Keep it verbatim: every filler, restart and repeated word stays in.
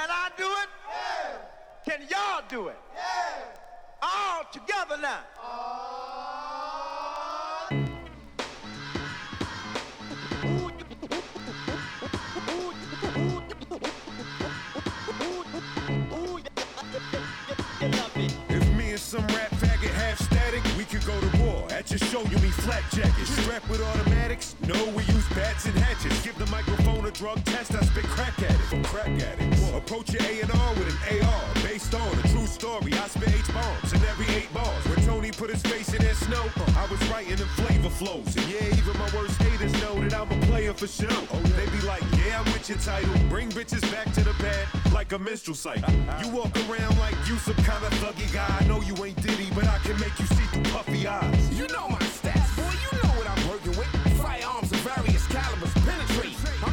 Can I do it? Yeah. Can y'all do it? Yeah. All together now. If me and some rap faggot half static, we could go to war. At your show, you'll be flak jackets. Strapped with automatics? No, we use bats and hatchets. Give the microphone a drug test, I spit crack at it. From crack addicts. Approach your A and R with an A R. Based on a true story, I spit H bombs in every eight bars. When Tony put his face in that snow, I was writing in flavor flows. And yeah, even my worst haters know that I'm a player for show. Oh, they be like, yeah, I'm with your title. Bring bitches back to the pad like a minstrel cycle. You walk around like you some kind of thuggy guy. I know you ain't Diddy, but I can make you see through puffy eyes. You know my